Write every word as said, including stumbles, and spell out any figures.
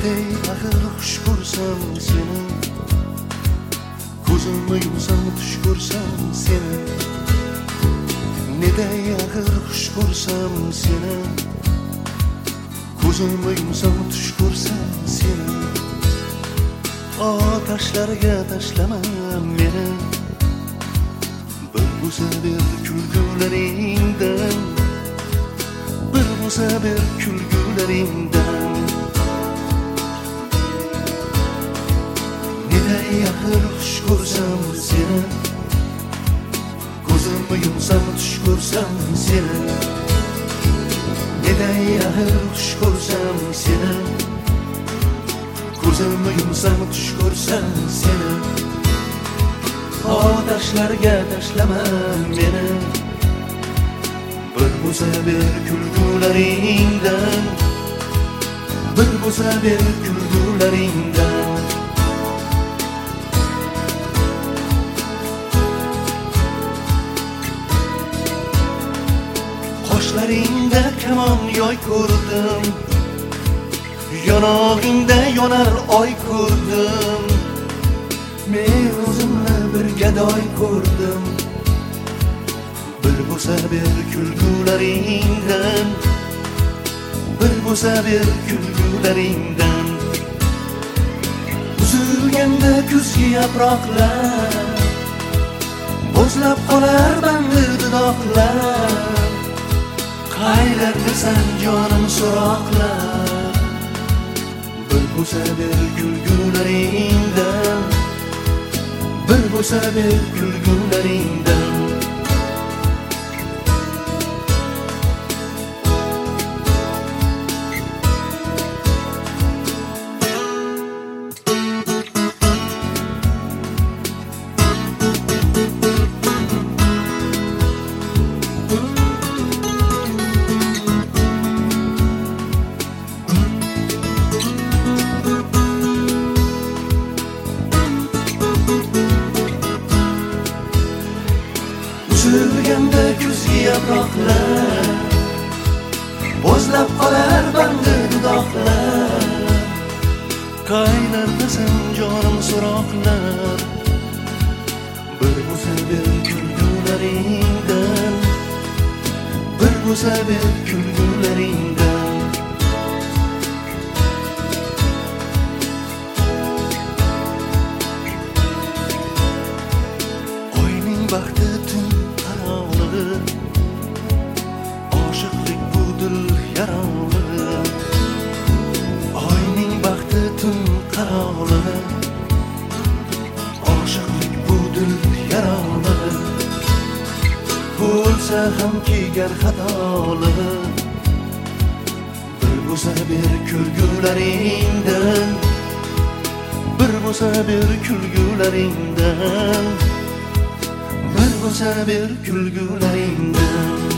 Neday axir xush ko'rsam seni, ko'zimni yumsam tush ko'rsam seni. Neday axir xush ko'rsam seni, ko'zimni yumsam tush ko'rsam seni. Otaşlarga tashlama meni, bir bo'lsa bir kulgularingdan, bir bo'lsa bir kulgularingdan. Neday axir xush ko'rsam seni, ko'zimni yumsam tush ko'rsam seni. Neday axir xush ko'rsam seni, ko'zimni yumsam tush ko'rsam seni. Otaşlarga tashlama meni, bir bo'lsa bir kulgularingdan, bir bo'lsa bir kulgularingdan. Qoshlaringda kamon yoy ko'rdim, yonog'ingda yonar oy ko'rdim. Men o'zimni bir gadoy ko'rdim, bir bo'lsa bir kulgularingdan, bir bo'lsa bir kulgularingdan. Uzilganda kuzgi yaproqlar, bo'zlab qolar bandi dudoqlar. Qaylardasan jonim so'roqlar, bir bo'lsa bir kulgularingdan, bir bo'lsa bir kulgularingdan. Uzilganda kuzgi yaproqlar, bo'zlab qolar bandi dudoqlar. Qaylardasan jonim so'roqlar, bir bo'lsa bir kulgularingdan, bir bo'lsa bir kulgularingdan. Oyning baxti tun qaroqli, oshiqlik bu dil yarog'li. Oyning baxti tun qaroqli, oshiqlik bu dil yarog'li. Bo'lsa hamki gar xatoli, bir bo'lsa bir kulgularingdan, bir bo'lsa bir kulgularingdan, bir bo'lsa bir kulgularingdan.